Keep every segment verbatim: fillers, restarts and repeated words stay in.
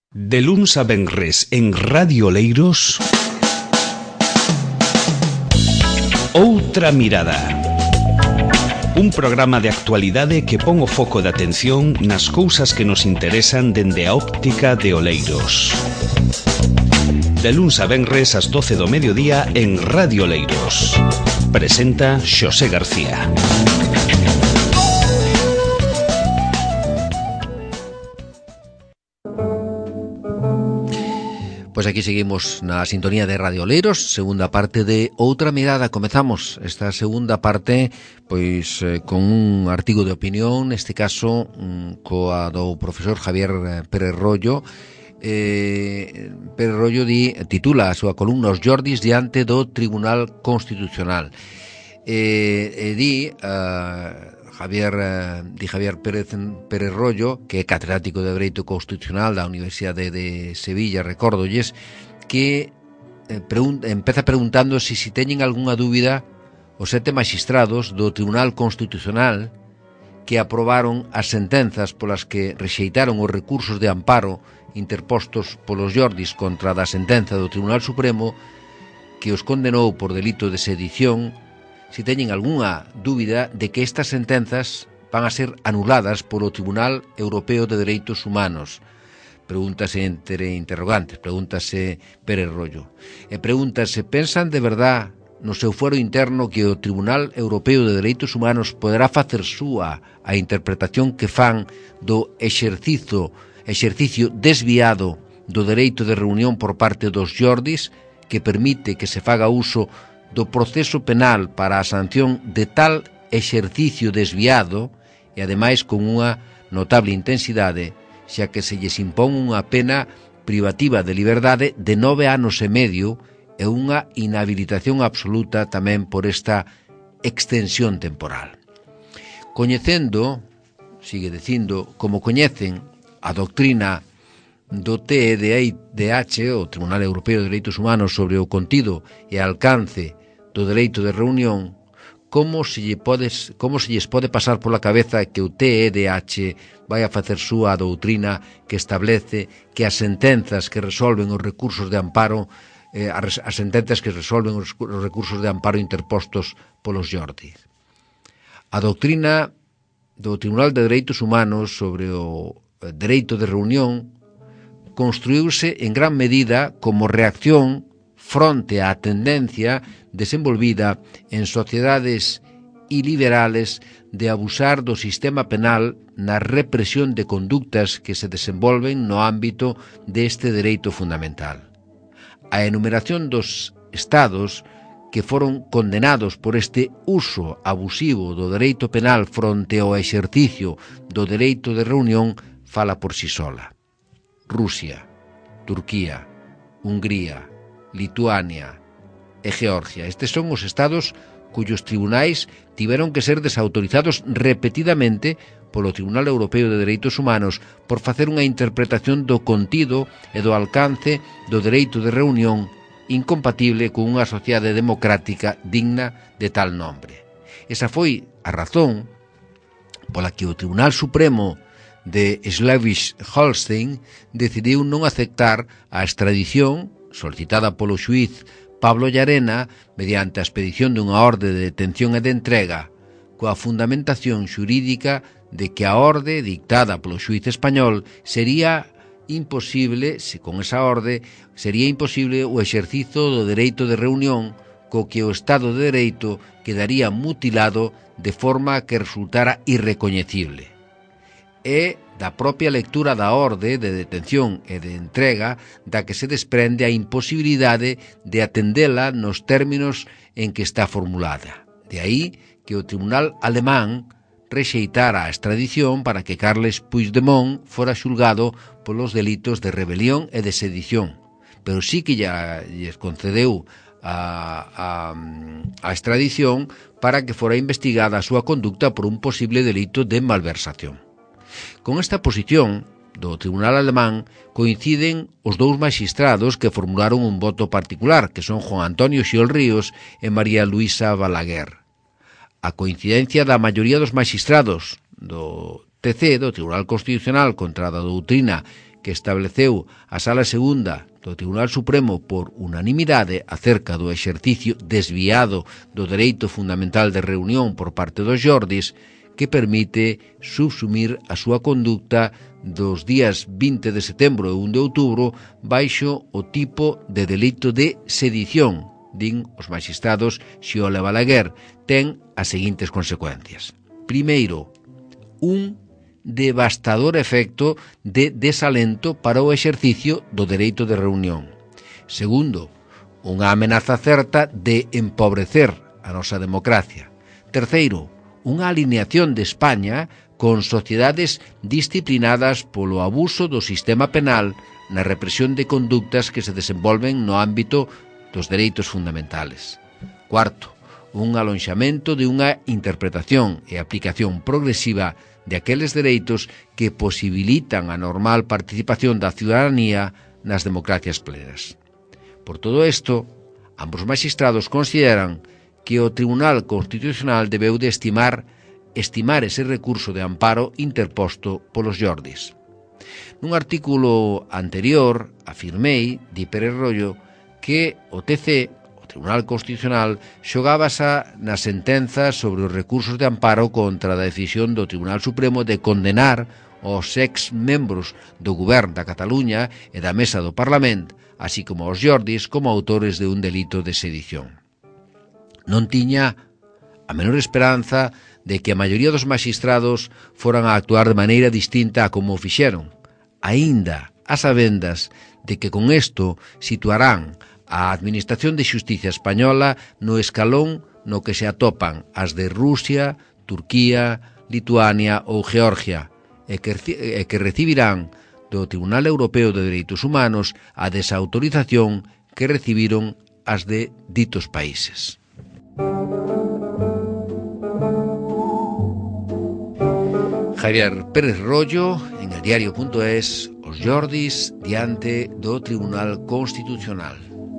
De luns a venres en Radio Oleiros, Outra Mirada. Un programa de actualidade que pon o foco de atención nas cousas que nos interesan dende a óptica de Oleiros. De luns a venres ás doce do mediodía en Radio Oleiros. Presenta Xosé García. Pois aquí seguimos na sintonía de Radio Oleiros, segunda parte de Outra Mirada. Comezamos esta segunda parte pois eh, con un artigo de opinión, neste caso um, coa do profesor Javier Pérez Rollo. Eh, Pérez Rollo di, titula a súa columna Os Jordis diante do Tribunal Constitucional. Eh, e di... Uh, Javier, eh, di Javier Pérez, Pérez Rollo, que é catedrático de Dereito Constitucional da Universidade de Sevilla, recórdolles, que eh, pregun- empeza preguntando se si teñen algunha dúbida os sete magistrados do Tribunal Constitucional que aprobaron as sentenzas polas que rexeitaron os recursos de amparo interpostos polos Jordis contra da sentenza do Tribunal Supremo que os condenou por delito de sedición, se teñen algunha dúbida de que estas sentenzas van a ser anuladas polo Tribunal Europeo de Dereitos Humanos. Pregúntase entre interrogantes, pregúntase Pérez Rollo. E pregúntase, pensan de verdad no seu fuero interno que o Tribunal Europeo de Dereitos Humanos poderá facer súa a interpretación que fan do exercicio, exercicio desviado do dereito de reunión por parte dos Jordis, que permite que se faga uso do proceso penal para a sanción de tal exercicio desviado e ademais con unha notable intensidade, xa que se lles impón unha pena privativa de liberdade de nove anos e medio e unha inhabilitación absoluta tamén por esta extensión temporal. Coñecendo, sigue dicindo, como coñecen a doctrina do T E D H, o Tribunal Europeo de Dereitos Humanos, sobre o contido e alcance do dereito de reunión, como se, lle podes, como se lles pode pasar pola cabeza que o T E D H vai a facer súa a doutrina que establece que as sentenzas que resolven os recursos de amparo, eh, as, as sentenzas que resolven os, os recursos de amparo interpostos polos Jordis. A doutrina do Tribunal de Dereitos Humanos sobre o dereito de reunión construíuse en gran medida como reacción fronte á tendencia desenvolvida en sociedades iliberales de abusar do sistema penal na represión de conductas que se desenvolven no ámbito deste dereito fundamental. A enumeración dos estados que foron condenados por este uso abusivo do dereito penal fronte ao exercicio do dereito de reunión fala por si sola. Rusia, Turquía, Hungría, Lituania e Georgia. Estes son os estados cuyos tribunais tiveron que ser desautorizados repetidamente polo Tribunal Europeo de Dereitos Humanos por facer unha interpretación do contido e do alcance do dereito de reunión incompatible con unha sociedade democrática digna de tal nombre. Esa foi a razón pola que o Tribunal Supremo de Schleswig-Holstein decidiu non aceptar a extradición solicitada polo xuíz Pablo Llarena mediante a expedición dunha orde de detención e de entrega coa fundamentación xurídica de que a orde dictada polo xuíz español sería imposible, se con esa orde sería imposible o exercizo do dereito de reunión co que o Estado de Dereito quedaría mutilado de forma que resultara irrecoñecible. E da propia lectura da orde de detención e de entrega da que se desprende a imposibilidade de atendela nos términos en que está formulada. De aí que o Tribunal Alemán rexeitara a extradición para que Carles Puigdemont fora xulgado polos delitos de rebelión e de sedición, pero sí que ya lles concedeu a, a, a extradición para que fora investigada a súa conducta por un posible delito de malversación. Con esta posición do Tribunal Alemán coinciden os dous magistrados que formularon un voto particular, que son Juan Antonio Xiol Ríos e María Luisa Balaguer. A coincidencia da maioría dos magistrados do T C, do Tribunal Constitucional, contra a doutrina que estableceu a Sala Segunda do Tribunal Supremo por unanimidade acerca do exercicio desviado do dereito fundamental de reunión por parte dos xordis, que permite subsumir a súa conducta dos días vinte de setembro e un de outubro baixo o tipo de delito de sedición, din os magistrados Xiola e Balaguer, ten as seguintes consecuencias. Primeiro, un devastador efecto de desalento para o exercicio do dereito de reunión. Segundo, unha amenaza certa de empobrecer a nosa democracia. Terceiro, unha alineación de España con sociedades disciplinadas polo abuso do sistema penal na represión de conductas que se desenvolven no ámbito dos dereitos fundamentales. Cuarto, un alonxamento de unha interpretación e aplicación progresiva de aqueles dereitos que posibilitan a normal participación da ciudadanía nas democracias plenas. Por todo isto, ambos magistrados consideran que o Tribunal Constitucional debeu de estimar, estimar ese recurso de amparo interposto polos xordis. Nun artículo anterior, afirmei, di Pérez Royo, que o T C, o Tribunal Constitucional, xogábase nas sentenzas sobre os recursos de amparo contra a decisión do Tribunal Supremo de condenar os ex-membros do Govern da Cataluña e da Mesa do Parlamento, así como os xordis, como autores de un delito de sedición. Non tiña a menor esperanza de que a maioría dos magistrados foran a actuar de maneira distinta a como o fixeron, aínda a sabendas de que con isto situarán a Administración de Xustiza española no escalón no que se atopan as de Rusia, Turquía, Lituania ou Georgia, e que, e que recibirán do Tribunal Europeo de Dereitos Humanos a desautorización que recibiron as de ditos países. Javier Pérez Royo, en el diario punto es, os xordis diante do Tribunal Constitucional.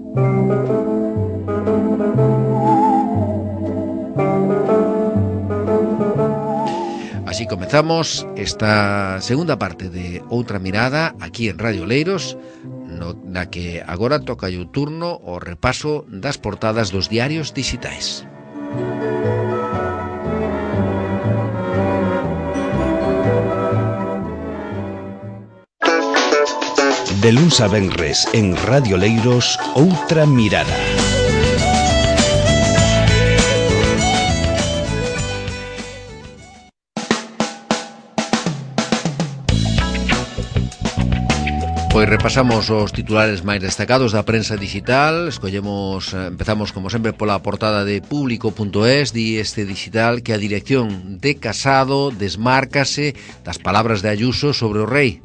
Así comezamos esta segunda parte de Outra Mirada aquí en Radio Oleiros, no, na que agora toca o turno o repaso das portadas dos diarios digitais. De luns a venres en Radio Oleiros, Outra Mirada. Pois repasamos os titulares máis destacados da prensa digital. Escollemos, empezamos como sempre pola portada de Público punto es. Di este digital que a dirección de Casado desmárcase das palabras de Ayuso sobre o rei.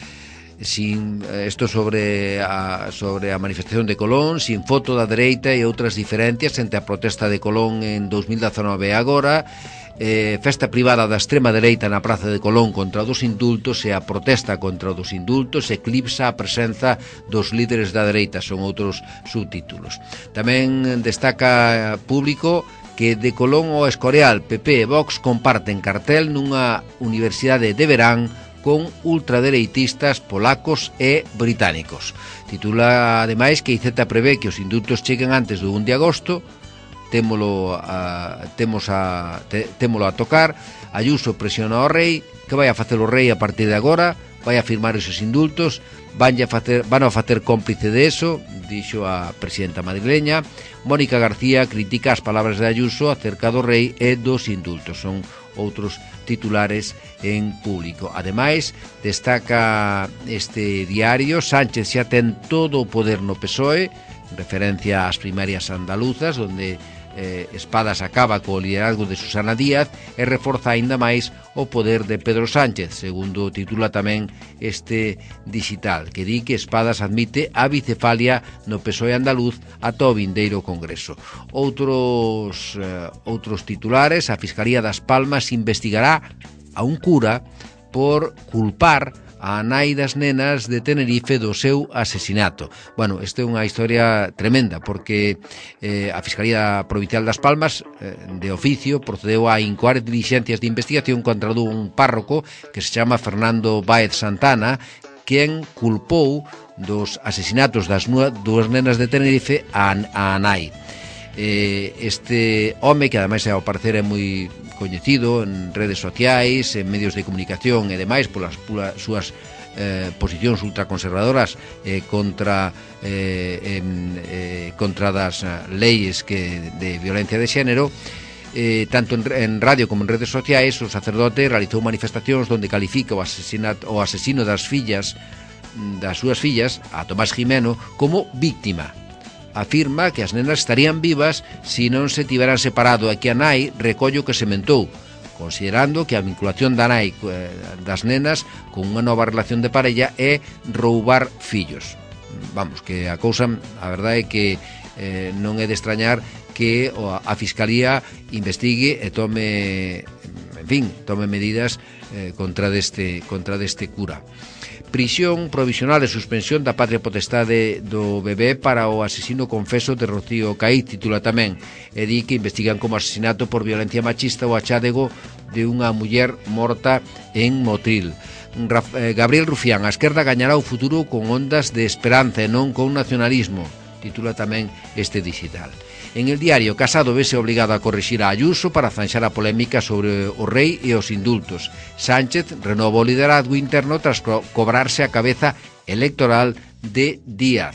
Sin isto sobre a, sobre a manifestación de Colón, sin foto da dereita e outras diferencias entre a protesta de Colón en dos mil dezanove e agora, eh, festa privada da extrema dereita na Praza de Colón contra dos indultos e a protesta contra dos indultos eclipsa a presenza dos líderes da dereita, son outros subtítulos. Tamén destaca Público que de Colón ao Escorial, P P e Vox comparten cartel nunha universidade de verán con ultradereitistas polacos e británicos. Titula, ademais, que I Z prevé que os indultos cheguen antes do un de agosto. Témolo a, temos a, te, témolo a tocar. Ayuso presiona ao rei. Que vai a facer o rei a partir de agora? Vai a firmar esos indultos? Van a facer, van a facer cómplice de eso, dixo a presidenta madrileña. Mónica García critica as palabras de Ayuso acerca do rei e dos indultos. Son outros titulares en Público. Ademais, destaca este diario, Sánchez xa ten todo o poder no P S O E, en referencia ás primarias andaluzas, onde eh, Espadas acaba co liderazgo de Susana Díaz e reforza aínda máis o poder de Pedro Sánchez, segundo titula tamén este digital, que di que Espadas admite a bicefalia no P S O E andaluz ata o vindeiro Congreso. Outros, eh, outros titulares, a Fiscalía das Palmas investigará a un cura por culpar a nai das nenas de Tenerife do seu asesinato. Bueno, esta é unha historia tremenda, porque eh, a Fiscalía Provincial das Palmas, eh, de oficio, procedeu a incoar diligencias de investigación contra un párroco que se chama Fernando Báez Santana, quen culpou dos asesinatos das dúas nenas de Tenerife a, a nai. Eh, este home, que ademais ao parecer é moi coñecido en redes sociais, en medios de comunicación e demais, polas, polas súas eh, posicións ultraconservadoras eh, contra eh, en, eh, contra das leis que de violencia de xénero, eh, tanto en, en radio como en redes sociais, o sacerdote realizou manifestacións onde califica o, asesinato, o asesino das fillas das súas fillas, a Tomás Jimeno, como víctima. Afirma que as nenas estarían vivas se non se tiveran separado e que a nai recollo que sementou, considerando que a vinculación da nai das nenas con unha nova relación de parella é roubar fillos. Vamos, que a cousa, a verdade é que eh, non é de extrañar que a Fiscalía investigue e tome, en fin, tome medidas eh, contra deste contra deste cura. Prisión provisional e suspensión da patria potestade do bebé para o asesino confeso de Rocío Caí, titula tamén, e di que investigan como asesinato por violencia machista o achádego de unha muller morta en Motril. Gabriel Rufián, a esquerda gañará o futuro con ondas de esperanza e non con nacionalismo, titula tamén este digital. En El Diario, Casado vese obligado a corrixir a Ayuso para zanxar a polémica sobre o rei e os indultos. Sánchez renova o liderazgo interno tras co cobrarse a cabeza electoral de Díaz.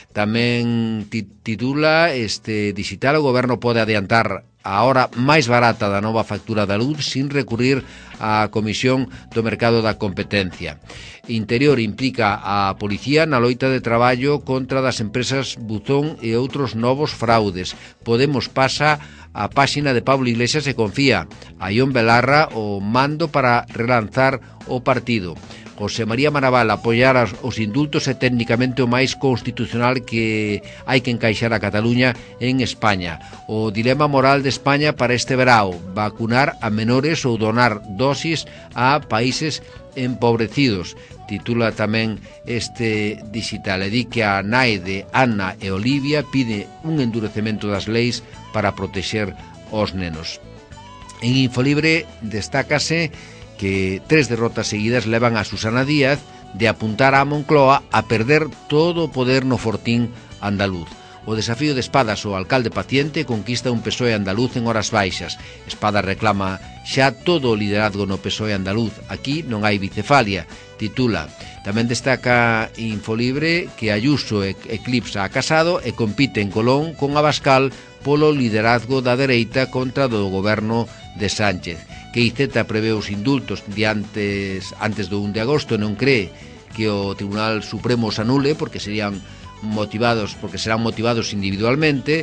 Tamén titula este digital: o goberno pode adiantar a hora máis barata da nova factura da luz sin recurrir á Comisión do Mercado da Competencia. Interior implica a policía na loita de traballo contra das empresas Buzón e outros novos fraudes. Podemos pasa a páxina de Pablo Iglesias e confía a Ión Belarra o mando para relanzar o partido. José María Maraval, apoiar os indultos é técnicamente o máis constitucional que hai que encaixar a Cataluña en España. O dilema moral de España para este verao: vacunar a menores ou donar dosis a países empobrecidos, titula tamén este digital. E di que a nai de Ana e Olivia pide un endurecemento das leis para protexer os nenos. En Infolibre destácase que tres derrotas seguidas levan a Susana Díaz de apuntar a Moncloa a perder todo o poder no fortín andaluz. O desafío de Espadas, o alcalde paciente, conquista un P S O E andaluz en horas baixas. Espadas reclama xa todo o liderazgo no P S O E andaluz. Aquí non hai bicefalia, titula. Tamén destaca Infolibre que Ayuso eclipsa a Casado e compite en Colón con Abascal polo liderazgo da dereita contra do goberno de Sánchez. Que I Z prevé os indultos diantes, antes do un de agosto, non cree que o Tribunal Supremo os anule porque serían motivados, porque serán motivados individualmente.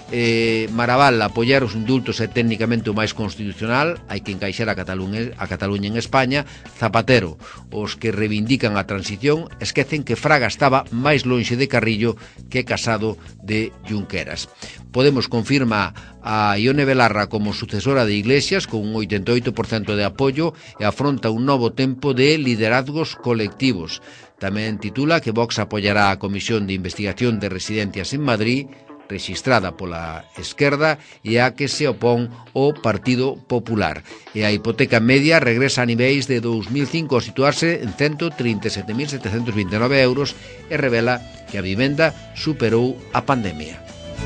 eh, Maraval, apoiar os indultos é técnicamente o máis constitucional, hai que encaixar a Cataluña, a Cataluña en España. Zapatero, os que reivindican a transición esquecen que Fraga estaba máis lonxe de Carrillo que Casado de Junqueras. Podemos confirma a Ione Belarra como sucesora de Iglesias con un oitenta e oito por cento de apoio e afronta un novo tempo de liderazgos colectivos. Tamén titula que Vox apoiará a Comisión de Investigación de Residencias en Madrid, rexistrada pola esquerda, e a que se opón o Partido Popular. E a hipoteca media regresa a niveis de dous mil cinco a situarse en ciento trinta e sete mil setecentos vinte e nove euros e revela que a vivenda superou a pandemia.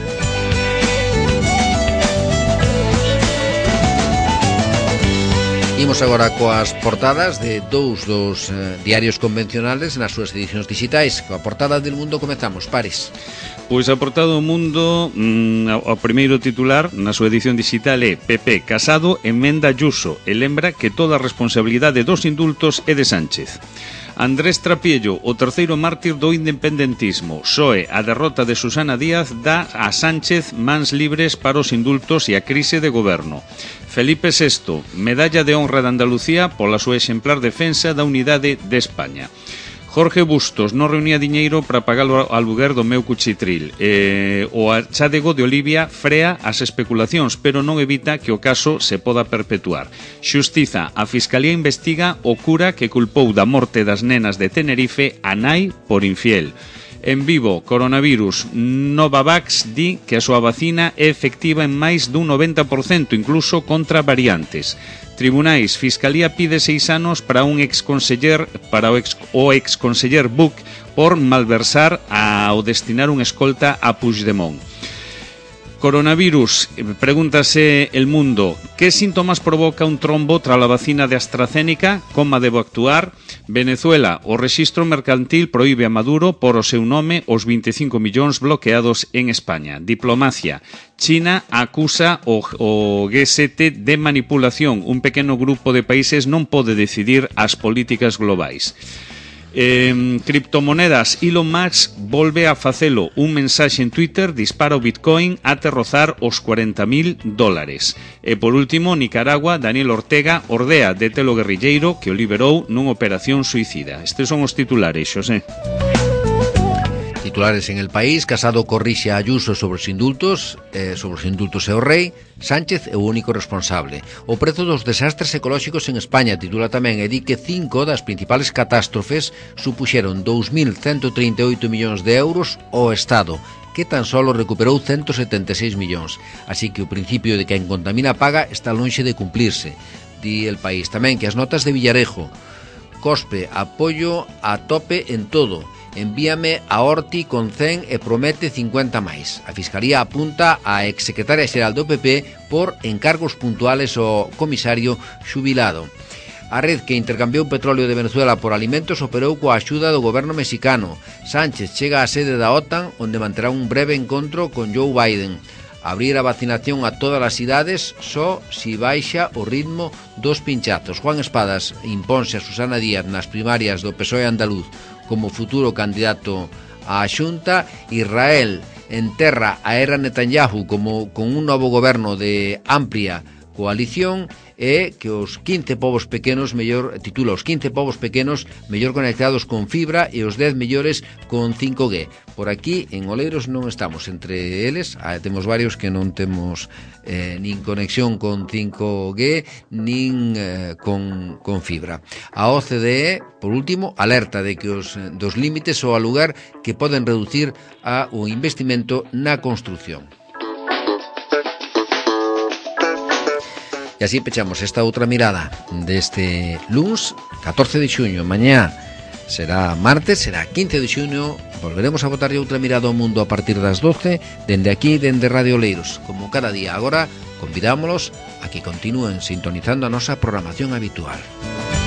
Imos agora coas portadas de dous dos eh, diarios convencionales nas súas edicións digitais. Coa portada del Mundo comezamos, Paris. Pois a portada do Mundo, mmm, o primeiro titular na súa edición digital é P P, Casado, emenda Ayuso e lembra que toda a responsabilidade dos indultos é de Sánchez. Andrés Trapiello, o terceiro mártir do independentismo. P S O E, a derrota de Susana Díaz dá a Sánchez mans libres para os indultos e a crise de goberno. Felipe sexto, medalla de honra de Andalucía pola súa exemplar defensa da unidade de España. Jorge Bustos non reunía diñeiro para pagar o aluguer do meu cuchitril. Eh, o achádego de Olivia frea as especulacións, pero non evita que o caso se poda perpetuar. Xustiza, a Fiscalía investiga o cura que culpou da morte das nenas de Tenerife a nai por infiel. En Vigo, coronavirus, Novavax di que a súa vacina é efectiva en máis dun noventa por cento, incluso contra variantes. Tribunais, Fiscalía pide seis anos para un exconseller, para o, ex, o exconseller Buch por malversar ao destinar un escolta a Puigdemont. Coronavirus, pregúntase El Mundo, ¿qué síntomas provoca un trombo tras la vacina de AstraZeneca? ¿Cómo debo actuar? Venezuela, o rexistro mercantil proíbe a Maduro por o seu nome os veinticinco millóns bloqueados en España. Diplomacia, China acusa o, o G sete de manipulación. Un pequeno grupo de países non pode decidir as políticas globais. Eh, criptomonedas, Elon Musk volve a facelo. Un mensaxe en Twitter dispara o Bitcoin até rozar os cuarenta mil dólares. E por último, Nicaragua, Daniel Ortega ordea detelo guerrilleiro que o liberou nunha operación suicida. Estes son os titulares, Xosé. Titulares en El País: Casado corrixe a Ayuso sobre os indultos, eh, sobre os indultos e o rei. Sánchez é o único responsable. O prezo dos desastres ecolóxicos en España, titula tamén, e di que cinco das principales catástrofes supuxeron dous mil ciento trinta e oito millóns de euros ao Estado, que tan solo recuperou ciento setenta e seis millóns. Así que o principio de que quen contamina paga está lonxe de cumplirse. Di El País tamén que as notas de Villarejo: Cospe, apoio a tope en todo. Envíame a Horti con cen e promete cincuenta máis. A Fiscalía apunta a exsecretaria xeral do P P por encargos puntuales ao comisario xubilado. A red que intercambiou petróleo de Venezuela por alimentos operou coa axuda do goberno mexicano. Sánchez chega á sede da OTAN, onde manterá un breve encontro con Joe Biden. Abrir a vacinación a todas as idades só si baixa o ritmo dos pinchazos. Juan Espadas imponse a Susana Díaz nas primarias do P S O E andaluz como futuro candidato á Xunta. Israel enterra a era Netanyahu como con un novo goberno de amplia coalición, e que os quince povos pequenos mellor titula os quince povos pequenos mellor conectados con fibra e os dez mellores con cinco G. Por aquí en Oleiros non estamos entre eles, ah, temos varios que non temos eh, nin conexión con cinco G nin eh, con, con fibra. A O C D E, por último, alerta de que os dos límites ao alugar que poden reducir a o investimento na construción. E así pechamos esta outra mirada deste luns catorce de xuño. Mañá será martes, será quince de xuño. Volveremos a botarlle outra mirada ao mundo a partir das doce, dende aquí, dende Radio Oleiros. Como cada día. Agora, convidámolos a que continúen sintonizando a nosa programación habitual.